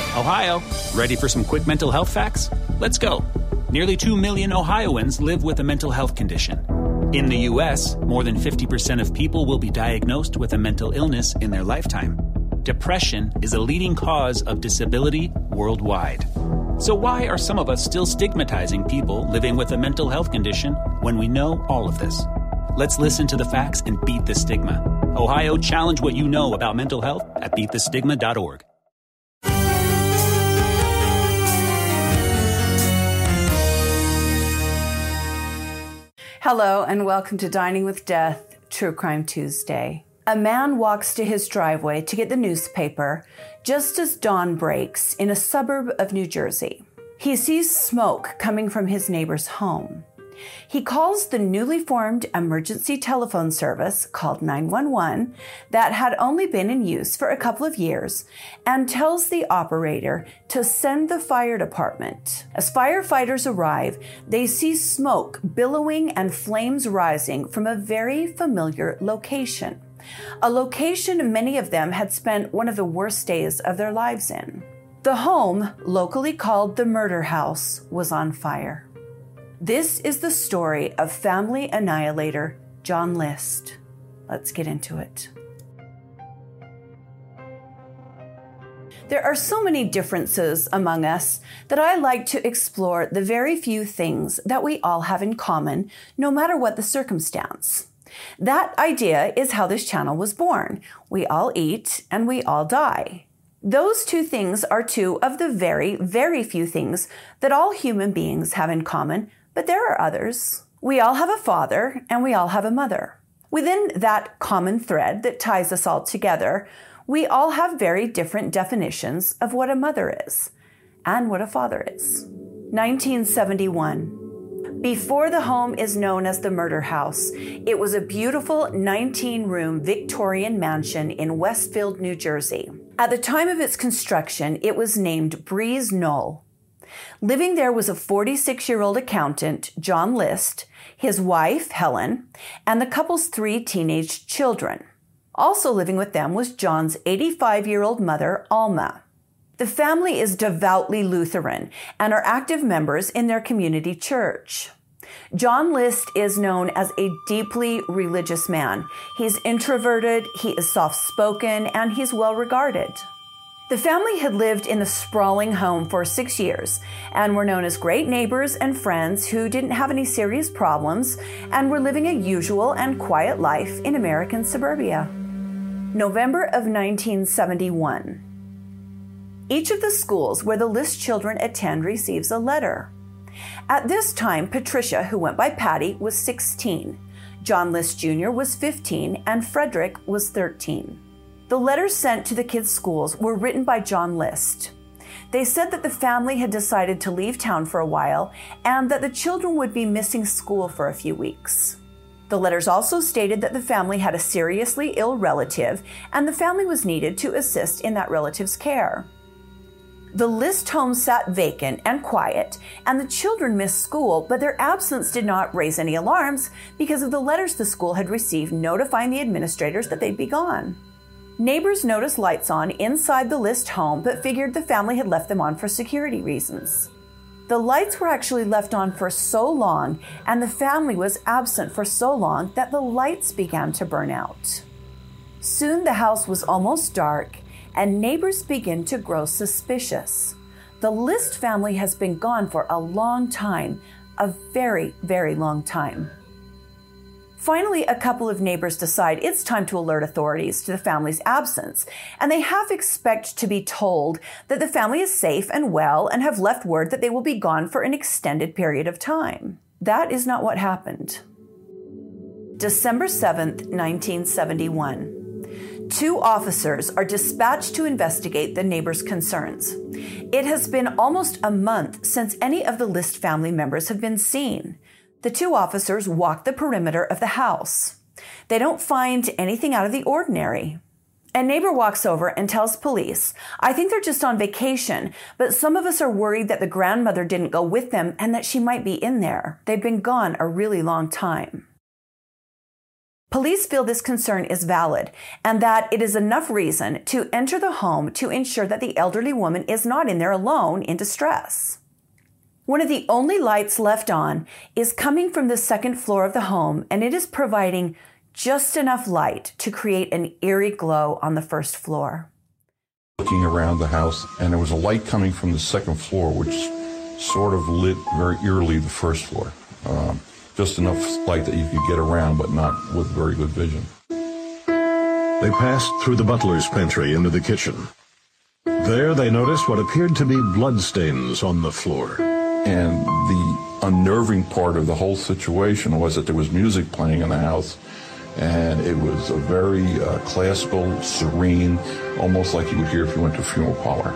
Ohio, ready for some quick mental health facts? Let's go. Nearly 2 million Ohioans live with a mental health condition. In the U.S., more than 50% of people will be diagnosed with a mental illness in their lifetime. Depression is a leading cause of disability worldwide. So why are some of us still stigmatizing people living with a mental health condition when we know all of this? Let's listen to the facts and beat the stigma. Ohio, challenge what you know about mental health at beatthestigma.org. Hello and welcome to Dining with Death, True Crime Tuesday. A man walks to his driveway to get the newspaper just as dawn breaks in a suburb of New Jersey. He sees smoke coming from his neighbor's home. He calls the newly formed emergency telephone service called 911 that had only been in use for a couple of years and tells the operator to send the fire department. As firefighters arrive, they see smoke billowing and flames rising from a very familiar location. A location many of them had spent one of the worst days of their lives in. The home, locally called the Murder House, was on fire. This is the story of family annihilator John List. Let's get into it. There are so many differences among us that I like to explore the very few things that we all have in common, no matter what the circumstance. That idea is how this channel was born. We all eat and we all die. Those two things are two of the very, very few things that all human beings have in common, but there are others. We all have a father and we all have a mother. Within that common thread that ties us all together, we all have very different definitions of what a mother is and what a father is. 1971. Before the home is known as the Murder House, it was a beautiful 19-room Victorian mansion in Westfield, New Jersey. At the time of its construction, it was named Breeze Knoll. Living there was a 46-year-old accountant, John List, his wife, Helen, and the couple's 3 teenage children. Also living with them was John's 85-year-old mother, Alma. The family is devoutly Lutheran and are active members in their community church. John List is known as a deeply religious man. He's introverted, he is soft-spoken, and he's well-regarded. The family had lived in the sprawling home for 6 years and were known as great neighbors and friends who didn't have any serious problems and were living a usual and quiet life in American suburbia. November of 1971. Each of the schools where the List children attend receives a letter. At this time, Patricia, who went by Patty, was 16. John List Jr. was 15 and Frederick was 13. The letters sent to the kids' schools were written by John List. They said that the family had decided to leave town for a while and that the children would be missing school for a few weeks. The letters also stated that the family had a seriously ill relative and the family was needed to assist in that relative's care. The List home sat vacant and quiet, and the children missed school, but their absence did not raise any alarms because of the letters the school had received notifying the administrators that they'd be gone. Neighbors noticed lights on inside the List home, but figured the family had left them on for security reasons. The lights were actually left on for so long, and the family was absent for so long that the lights began to burn out. Soon the house was almost dark, and neighbors began to grow suspicious. The List family has been gone for a long time, a very, very long time. Finally, a couple of neighbors decide it's time to alert authorities to the family's absence, and they half expect to be told that the family is safe and well and have left word that they will be gone for an extended period of time. That is not what happened. December 7th, 1971. 2 officers are dispatched to investigate the neighbors' concerns. It has been almost a month since any of the List family members have been seen. The 2 officers walk the perimeter of the house. They don't find anything out of the ordinary. A neighbor walks over and tells police, "I think they're just on vacation, but some of us are worried that the grandmother didn't go with them and that she might be in there. They've been gone a really long time." Police feel this concern is valid and that it is enough reason to enter the home to ensure that the elderly woman is not in there alone in distress. One of the only lights left on is coming from the second floor of the home, and it is providing just enough light to create an eerie glow on the first floor. Looking around the house, and there was a light coming from the second floor, which sort of lit very eerily the first floor. Just enough light that you could get around, but not with very good vision. They passed through the butler's pantry into the kitchen. There they noticed what appeared to be bloodstains on the floor. And the unnerving part of the whole situation was that there was music playing in the house, and it was a very classical, serene, almost like you would hear if you went to a funeral parlor.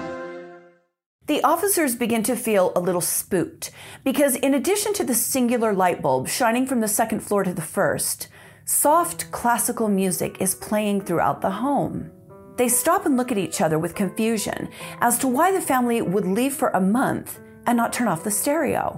The officers begin to feel a little spooked because in addition to the singular light bulb shining from the second floor to the first, soft classical music is playing throughout the home. They stop and look at each other with confusion as to why the family would leave for a month and not turn off the stereo.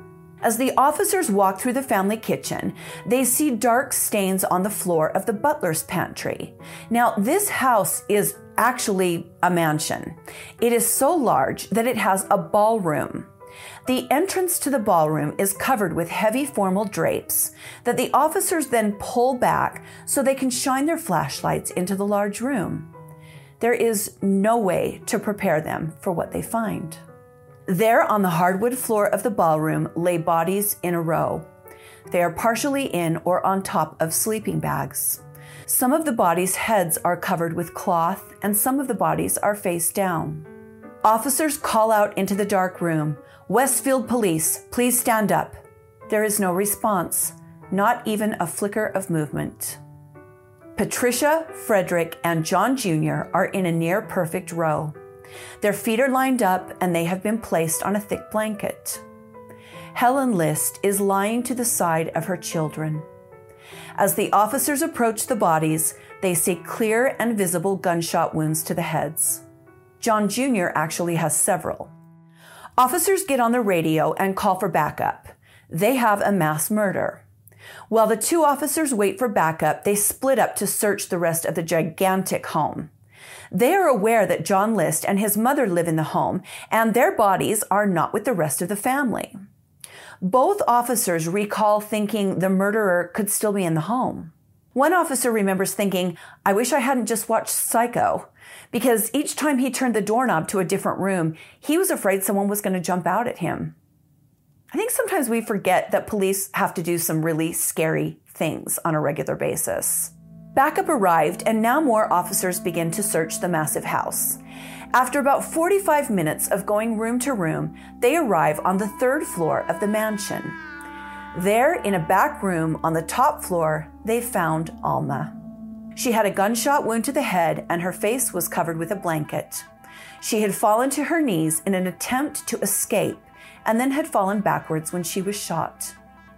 As the officers walk through the family kitchen, they see dark stains on the floor of the butler's pantry. Now, this house is actually a mansion. It is so large that it has a ballroom. The entrance to the ballroom is covered with heavy formal drapes that the officers then pull back so they can shine their flashlights into the large room. There is no way to prepare them for what they find. There on the hardwood floor of the ballroom lay bodies in a row. They are partially in or on top of sleeping bags. Some of the bodies' heads are covered with cloth, and some of the bodies are face down. Officers call out into the dark room, "Westfield Police, please stand up." There is no response, not even a flicker of movement. Patricia, Frederick, and John Jr. are in a near-perfect row. Their feet are lined up, and they have been placed on a thick blanket. Helen List is lying to the side of her children. As the officers approach the bodies, they see clear and visible gunshot wounds to the heads. John Jr. actually has several. Officers get on the radio and call for backup. They have a mass murder. While the two officers wait for backup, they split up to search the rest of the gigantic home. They are aware that John List and his mother live in the home, and their bodies are not with the rest of the family. Both officers recall thinking the murderer could still be in the home. One officer remembers thinking, "I wish I hadn't just watched Psycho," because each time he turned the doorknob to a different room, he was afraid someone was going to jump out at him. I think sometimes we forget that police have to do some really scary things on a regular basis. Backup arrived, and now more officers begin to search the massive house. After about 45 minutes of going room to room, they arrive on the third floor of the mansion. There, in a back room on the top floor, they found Alma. She had a gunshot wound to the head, and her face was covered with a blanket. She had fallen to her knees in an attempt to escape, and then had fallen backwards when she was shot.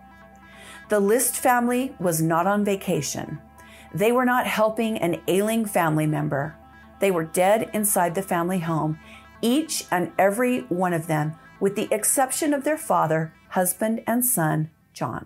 The List family was not on vacation. They were not helping an ailing family member. They were dead inside the family home, each and every one of them, with the exception of their father, husband, and son, John.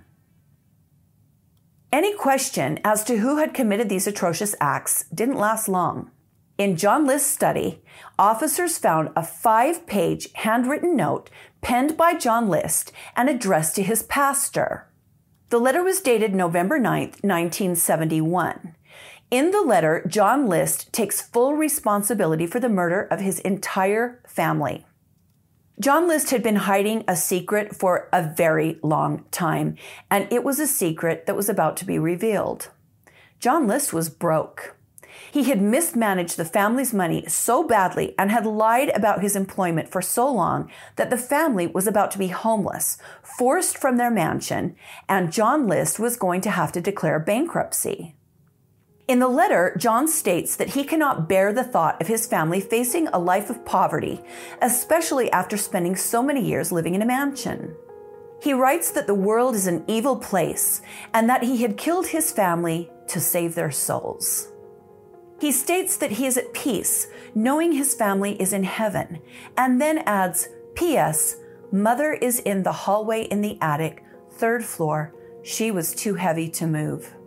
Any question as to who had committed these atrocious acts didn't last long. In John List's study, officers found a 5-page handwritten note penned by John List and addressed to his pastor. The letter was dated November 9th, 1971. In the letter, John List takes full responsibility for the murder of his entire family. John List had been hiding a secret for a very long time, and it was a secret that was about to be revealed. John List was broke. He had mismanaged the family's money so badly and had lied about his employment for so long that the family was about to be homeless, forced from their mansion, and John List was going to have to declare bankruptcy. In the letter, John states that he cannot bear the thought of his family facing a life of poverty, especially after spending so many years living in a mansion. He writes that the world is an evil place and that he had killed his family to save their souls. He states that he is at peace, knowing his family is in heaven, and then adds, P.S. Mother is in the hallway in the attic, 3rd floor. She was too heavy to move.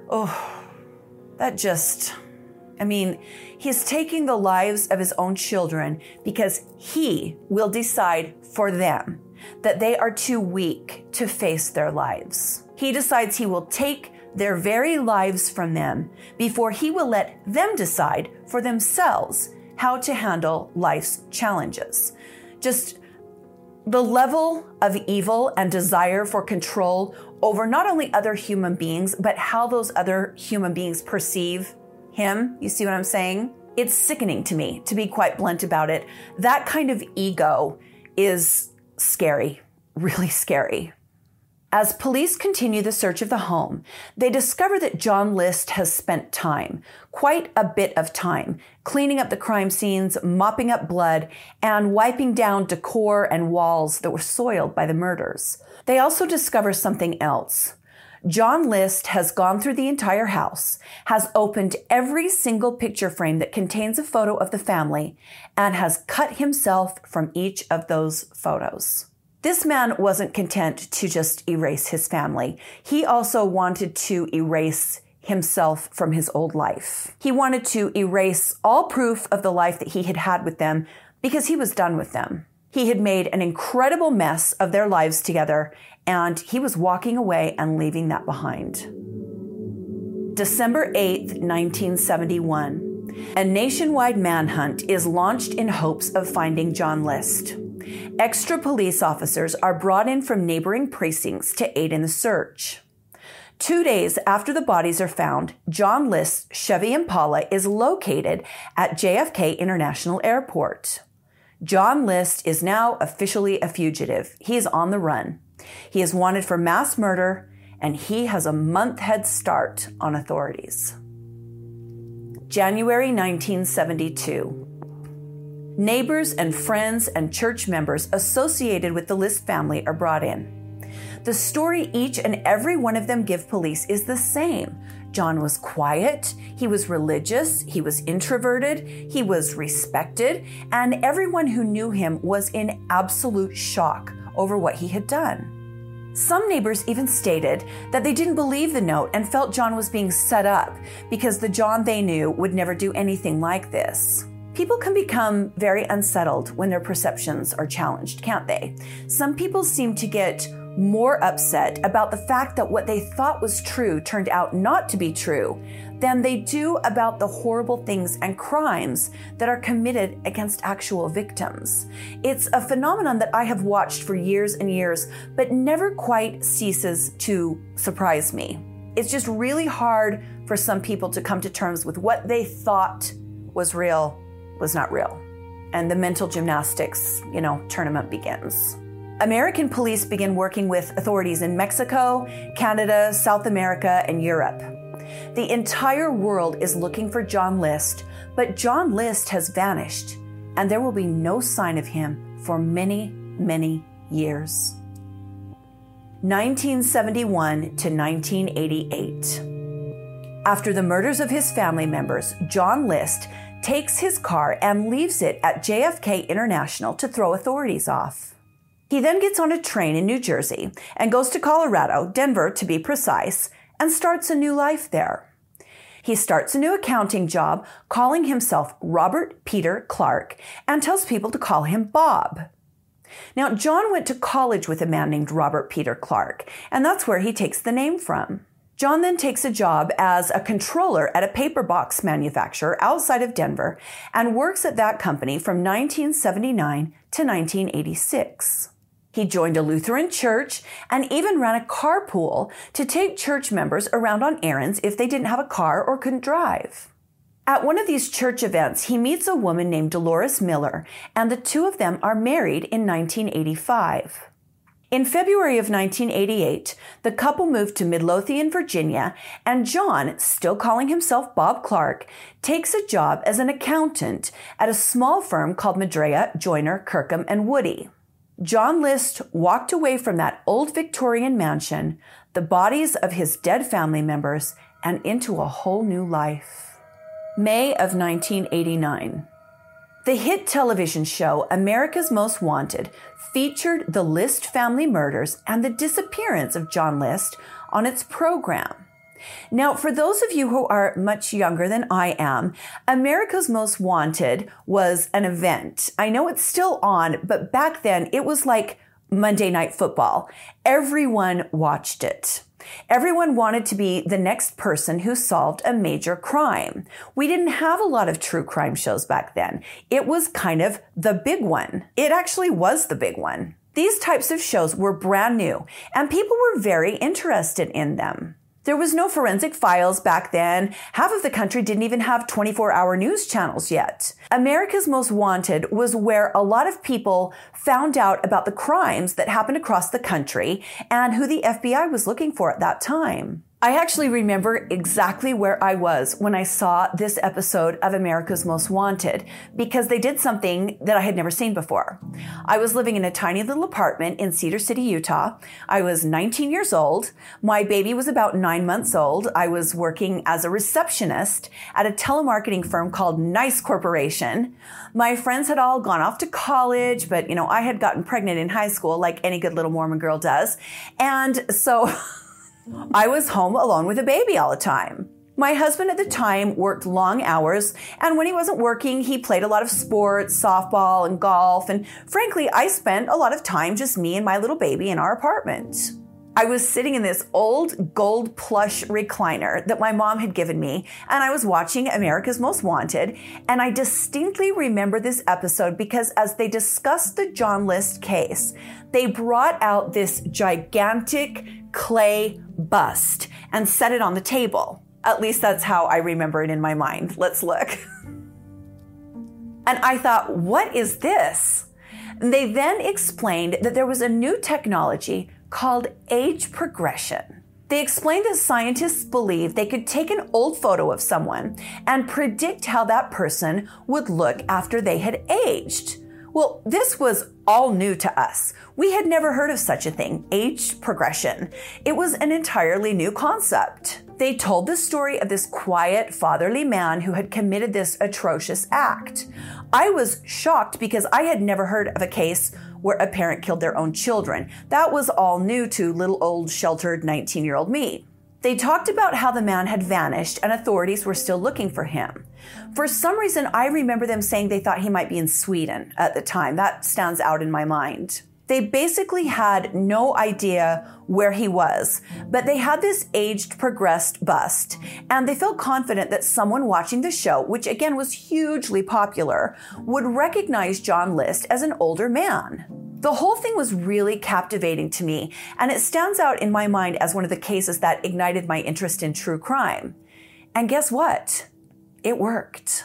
He's taking the lives of his own children because he will decide for them that they are too weak to face their lives. He decides he will take their very lives from them before he will let them decide for themselves how to handle life's challenges. Just the level of evil and desire for control over not only other human beings, but how those other human beings perceive him. You see what I'm saying? It's sickening to me, to be quite blunt about it. That kind of ego is scary, really scary. As police continue the search of the home, they discover that John List has spent time, quite a bit of time, cleaning up the crime scenes, mopping up blood, and wiping down decor and walls that were soiled by the murders. They also discover something else. John List has gone through the entire house, has opened every single picture frame that contains a photo of the family, and has cut himself from each of those photos. This man wasn't content to just erase his family. He also wanted to erase himself from his old life. He wanted to erase all proof of the life that he had had with them because he was done with them. He had made an incredible mess of their lives together, and he was walking away and leaving that behind. December 8th, 1971. A nationwide manhunt is launched in hopes of finding John List. Extra police officers are brought in from neighboring precincts to aid in the search. 2 days after the bodies are found, John List's Chevy Impala is located at JFK International Airport. John List is now officially a fugitive. He is on the run. He is wanted for mass murder, and he has a month head start on authorities. January 1972. Neighbors and friends and church members associated with the List family are brought in. The story each and every one of them give police is the same. John was quiet, he was religious, he was introverted, he was respected, and everyone who knew him was in absolute shock over what he had done. Some neighbors even stated that they didn't believe the note and felt John was being set up because the John they knew would never do anything like this. People can become very unsettled when their perceptions are challenged, can't they? Some people seem to get more upset about the fact that what they thought was true turned out not to be true than they do about the horrible things and crimes that are committed against actual victims. It's a phenomenon that I have watched for years and years, but never quite ceases to surprise me. It's just really hard for some people to come to terms with what they thought was real was not real. And the mental gymnastics, tournament begins. American police begin working with authorities in Mexico, Canada, South America, and Europe. The entire world is looking for John List, but John List has vanished, and there will be no sign of him for many, many years. 1971 to 1988. After the murders of his family members, John List takes his car and leaves it at JFK International to throw authorities off. He then gets on a train in New Jersey and goes to Colorado, Denver to be precise, and starts a new life there. He starts a new accounting job, calling himself Robert Peter Clark, and tells people to call him Bob. Now, John went to college with a man named Robert Peter Clark, and that's where he takes the name from. John then takes a job as a controller at a paper box manufacturer outside of Denver and works at that company from 1979 to 1986. He joined a Lutheran church and even ran a carpool to take church members around on errands if they didn't have a car or couldn't drive. At one of these church events, he meets a woman named Dolores Miller, and the two of them are married in 1985. In February of 1988, the couple moved to Midlothian, Virginia, and John, still calling himself Bob Clark, takes a job as an accountant at a small firm called Madrea, Joyner, Kirkham, and Woody. John List walked away from that old Victorian mansion, the bodies of his dead family members, and into a whole new life. May of 1989. The hit television show America's Most Wanted featured the List family murders and the disappearance of John List on its program. Now, for those of you who are much younger than I am, America's Most Wanted was an event. I know it's still on, but back then it was like Monday Night Football. Everyone watched it. Everyone wanted to be the next person who solved a major crime. We didn't have a lot of true crime shows back then. It was kind of the big one. It actually was the big one. These types of shows were brand new, and people were very interested in them. There was no Forensic Files back then. Half of the country didn't even have 24-hour news channels yet. America's Most Wanted was where a lot of people found out about the crimes that happened across the country and who the FBI was looking for at that time. I actually remember exactly where I was when I saw this episode of America's Most Wanted because they did something that I had never seen before. I was living in a tiny little apartment in Cedar City, Utah. I was 19 years old. My baby was about 9 months old. I was working as a receptionist at a telemarketing firm called Nice Corporation. My friends had all gone off to college, but I had gotten pregnant in high school like any good little Mormon girl does. And so I was home alone with a baby all the time. My husband at the time worked long hours, and when he wasn't working, he played a lot of sports, softball and golf, and frankly, I spent a lot of time just me and my little baby in our apartment. I was sitting in this old gold plush recliner that my mom had given me, and I was watching America's Most Wanted, and I distinctly remember this episode because as they discussed the John List case, they brought out this gigantic clay bust and set it on the table. At least that's how I remember it in my mind. Let's look. And I thought, what is this? And they then explained that there was a new technology called age progression. They explained that scientists believed they could take an old photo of someone and predict how that person would look after they had aged. Well, this was all new to us. We had never heard of such a thing, age progression. It was an entirely new concept. They told the story of this quiet, fatherly man who had committed this atrocious act. I was shocked because I had never heard of a case where a parent killed their own children. That was all new to little old sheltered 19-year-old me. They talked about how the man had vanished and authorities were still looking for him. For some reason, I remember them saying they thought he might be in Sweden at the time. That stands out in my mind. They basically had no idea where he was, but they had this aged, progressed bust, and they felt confident that someone watching the show, which again was hugely popular, would recognize John List as an older man. The whole thing was really captivating to me, and it stands out in my mind as one of the cases that ignited my interest in true crime. And guess what? It worked.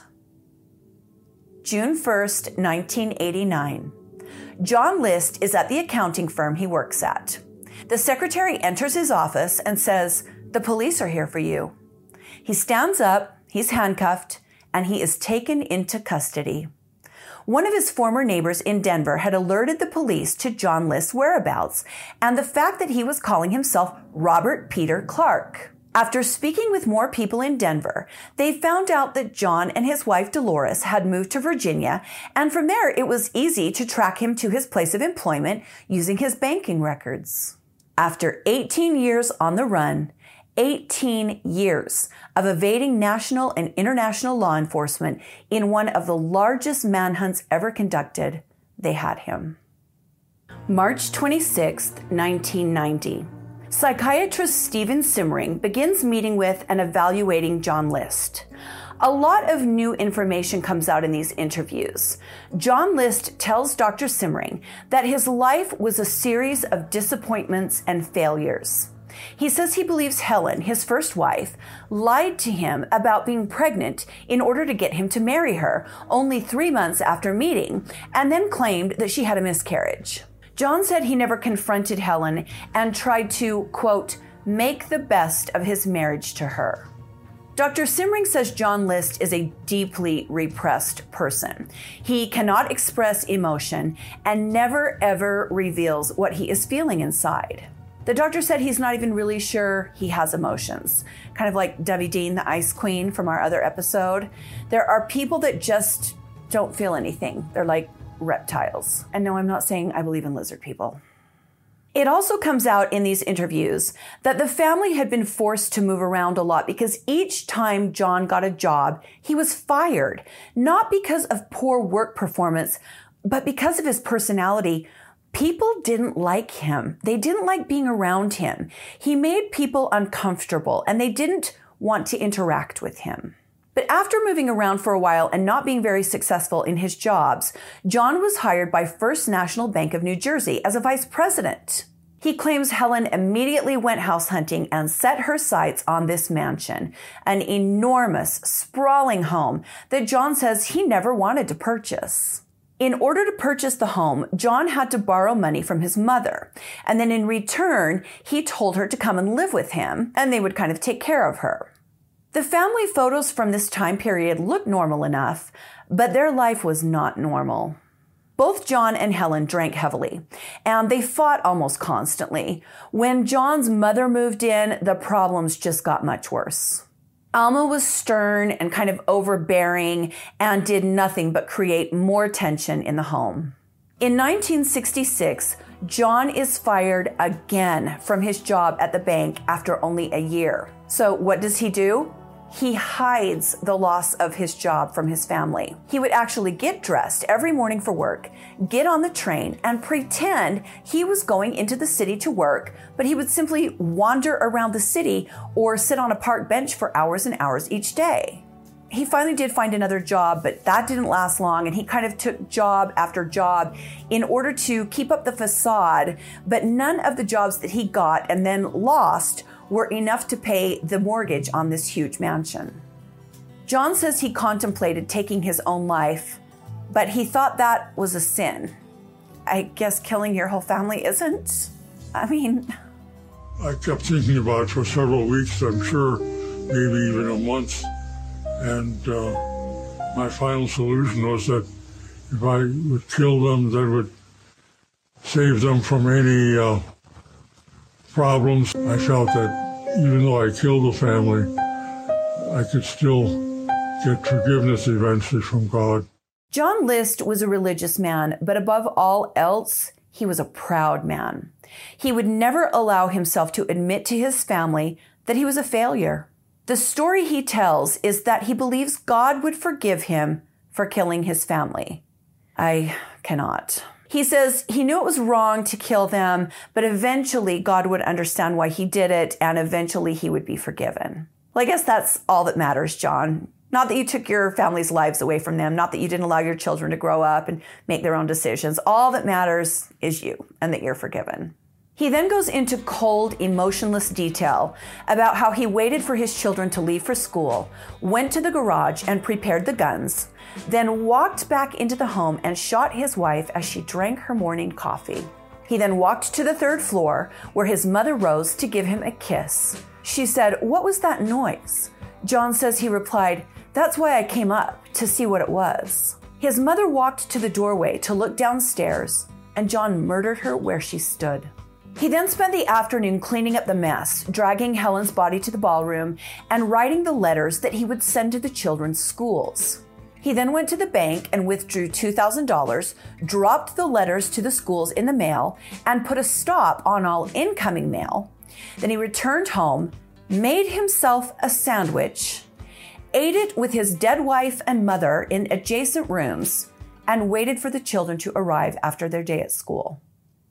June 1st, 1989. John List is at the accounting firm he works at. The secretary enters his office and says, "The police are here for you." He stands up, he's handcuffed, and he is taken into custody. One of his former neighbors in Denver had alerted the police to John List's whereabouts and the fact that he was calling himself Robert Peter Clark. After speaking with more people in Denver, they found out that John and his wife Dolores had moved to Virginia, and from there it was easy to track him to his place of employment using his banking records. After 18 years on the run, 18 years of evading national and international law enforcement in one of the largest manhunts ever conducted, they had him. March 26, 1990. Psychiatrist Stephen Simmering begins meeting with and evaluating John List. A lot of new information comes out in these interviews. John List tells Dr. Simmering that his life was a series of disappointments and failures. He says he believes Helen, his first wife, lied to him about being pregnant in order to get him to marry her only 3 months after meeting, and then claimed that she had a miscarriage. John said he never confronted Helen and tried to, quote, make the best of his marriage to her. Dr. Simmering says John List is a deeply repressed person. He cannot express emotion and never ever reveals what he is feeling inside. The doctor said he's not even really sure he has emotions. Kind of like Debbie Dean, the Ice Queen from our other episode. There are people that just don't feel anything. They're like reptiles. And no, I'm not saying I believe in lizard people. It also comes out in these interviews that the family had been forced to move around a lot because each time John got a job, he was fired, not because of poor work performance, but because of his personality. People didn't like him. They didn't like being around him. He made people uncomfortable, and they didn't want to interact with him. But after moving around for a while and not being very successful in his jobs, John was hired by First National Bank of New Jersey as a vice president. He claims Helen immediately went house hunting and set her sights on this mansion, an enormous, sprawling home that John says he never wanted to purchase. In order to purchase the home, John had to borrow money from his mother, and then in return, he told her to come and live with him, and they would kind of take care of her. The family photos from this time period look normal enough, but their life was not normal. Both John and Helen drank heavily, and they fought almost constantly. When John's mother moved in, the problems just got much worse. Alma was stern and kind of overbearing and did nothing but create more tension in the home. In 1966, John is fired again from his job at the bank after only a year. So what does he do? He hides the loss of his job from his family. He would actually get dressed every morning for work, get on the train, and pretend he was going into the city to work, but he would simply wander around the city or sit on a park bench for hours and hours each day. He finally did find another job, but that didn't last long, and he kind of took job after job in order to keep up the facade, but none of the jobs that he got and then lost were enough to pay the mortgage on this huge mansion. John says he contemplated taking his own life, but he thought that was a sin. I guess killing your whole family isn't? I kept thinking about it for several weeks, I'm sure, maybe even a month. And my final solution was that if I would kill them, that would save them from any problems. I felt that even though I killed the family, I could still get forgiveness eventually from God. John List was a religious man, but above all else, he was a proud man. He would never allow himself to admit to his family that he was a failure. The story he tells is that he believes God would forgive him for killing his family. I cannot. He says he knew it was wrong to kill them, but eventually God would understand why he did it, and eventually he would be forgiven. Well, I guess that's all that matters, John. Not that you took your family's lives away from them, not that you didn't allow your children to grow up and make their own decisions. All that matters is you, and that you're forgiven. He then goes into cold, emotionless detail about how he waited for his children to leave for school, went to the garage and prepared the guns, then walked back into the home and shot his wife as she drank her morning coffee. He then walked to the third floor where his mother rose to give him a kiss. She said, "What was that noise?" John says he replied, "That's why I came up, to see what it was." His mother walked to the doorway to look downstairs, and John murdered her where she stood. He then spent the afternoon cleaning up the mess, dragging Helen's body to the ballroom, and writing the letters that he would send to the children's schools. He then went to the bank and withdrew $2,000, dropped the letters to the schools in the mail, and put a stop on all incoming mail. Then he returned home, made himself a sandwich, ate it with his dead wife and mother in adjacent rooms, and waited for the children to arrive after their day at school.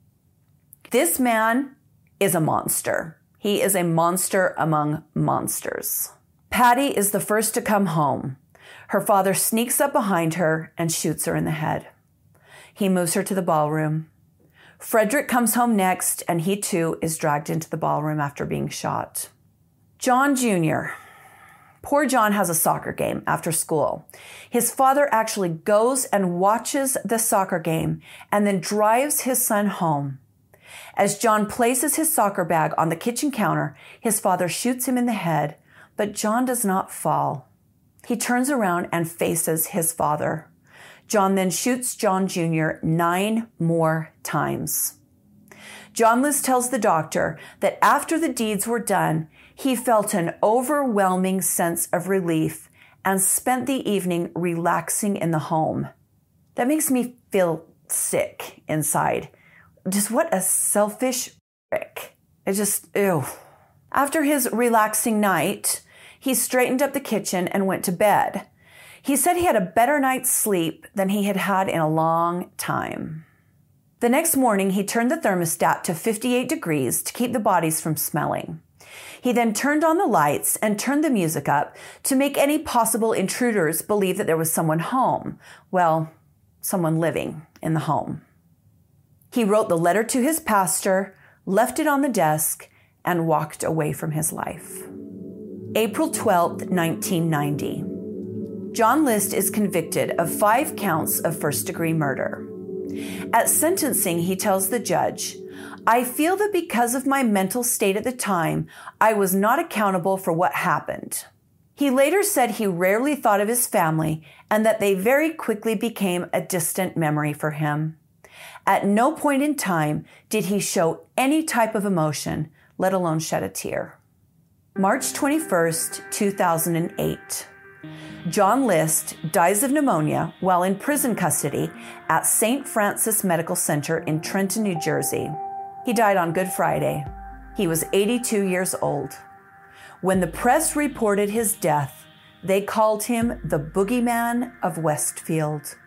This man is a monster. He is a monster among monsters. Patty is the first to come home. Her father sneaks up behind her and shoots her in the head. He moves her to the ballroom. Frederick comes home next, and he too is dragged into the ballroom after being shot. John Jr. Poor John has a soccer game after school. His father actually goes and watches the soccer game and then drives his son home. As John places his soccer bag on the kitchen counter, his father shoots him in the head, but John does not fall. He turns around and faces his father. John then shoots John Jr. 9 more times. John List tells the doctor that after the deeds were done, he felt an overwhelming sense of relief and spent the evening relaxing in the home. That makes me feel sick inside. Just what a selfish It just, ew. After his relaxing night, he straightened up the kitchen and went to bed. He said he had a better night's sleep than he had had in a long time. The next morning, he turned the thermostat to 58 degrees to keep the bodies from smelling. He then turned on the lights and turned the music up to make any possible intruders believe that there was someone home. Well, someone living in the home. He wrote the letter to his pastor, left it on the desk, and walked away from his life. April 12, 1990. John List is convicted of 5 counts of first-degree murder. At sentencing, he tells the judge, "I feel that because of my mental state at the time, I was not accountable for what happened." He later said he rarely thought of his family and that they very quickly became a distant memory for him. At no point in time did he show any type of emotion, let alone shed a tear. March 21st, 2008. John List dies of pneumonia while in prison custody at St. Francis Medical Center in Trenton, New Jersey. He died on Good Friday. He was 82 years old. When the press reported his death, they called him the Boogeyman of Westfield.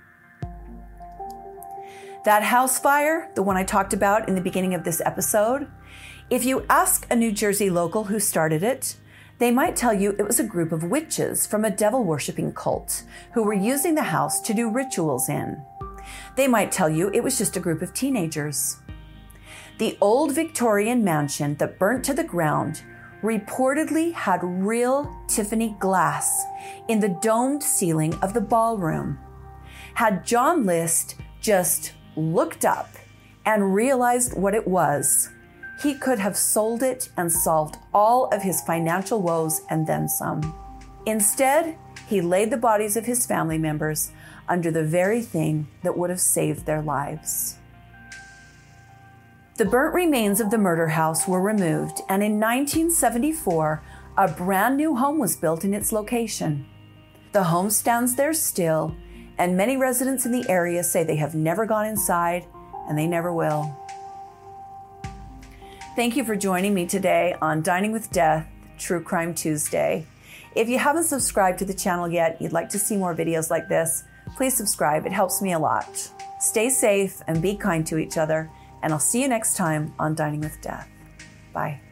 That house fire, the one I talked about in the beginning of this episode, if you ask a New Jersey local who started it, they might tell you it was a group of witches from a devil-worshipping cult who were using the house to do rituals in. They might tell you it was just a group of teenagers. The old Victorian mansion that burnt to the ground reportedly had real Tiffany glass in the domed ceiling of the ballroom. Had John List just looked up and realized what it was, he could have sold it and solved all of his financial woes and then some. Instead, he laid the bodies of his family members under the very thing that would have saved their lives. The burnt remains of the murder house were removed, and in 1974, a brand new home was built in its location. The home stands there still, and many residents in the area say they have never gone inside, and they never will. Thank you for joining me today on Dining with Death, True Crime Tuesday. If you haven't subscribed to the channel yet, you'd like to see more videos like this, please subscribe. It helps me a lot. Stay safe and be kind to each other, and I'll see you next time on Dining with Death. Bye.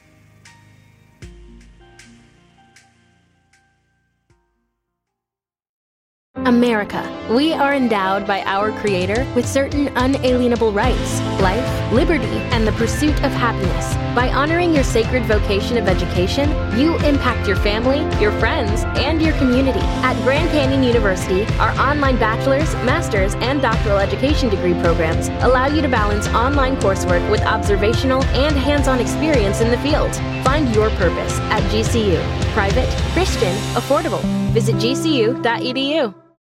America. We are endowed by our Creator with certain unalienable rights, life, liberty, and the pursuit of happiness. By honoring your sacred vocation of education, you impact your family, your friends, and your community. At Grand Canyon University, our online bachelor's, master's, and doctoral education degree programs allow you to balance online coursework with observational and hands-on experience in the field. Find your purpose at GCU. Private, Christian, affordable. Visit gcu.edu.